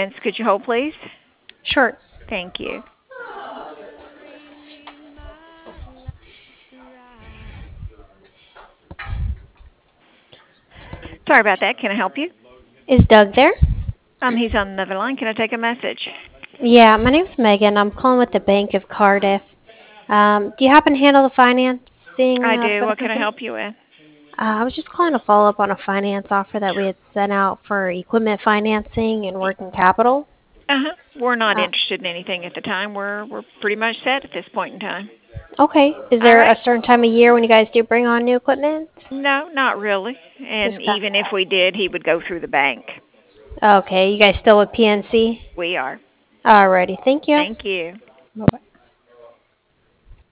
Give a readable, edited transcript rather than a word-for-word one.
Vince. Could you hold, please? Sure. Thank you. Sorry about that. Can I help you? Is Doug there? He's on another line. Can I take a message? Yeah, my name's Megan. I'm calling with the Bank of Cardiff. Do you happen to handle the financing I do. for the What can I company? help you with? I was just calling to follow up on a finance offer that we had sent out for equipment financing and working capital. Uh-huh. We're not Uh, interested in anything at the time. We're pretty much set at this point in time. okay. Is All there a right. certain time of year when you guys do bring on new equipment? No, not really. And Just that. even if we did, he would go through the bank. Okay. You guys still with PNC? We are. Alrighty. Thank you. Thank you. Bye-bye.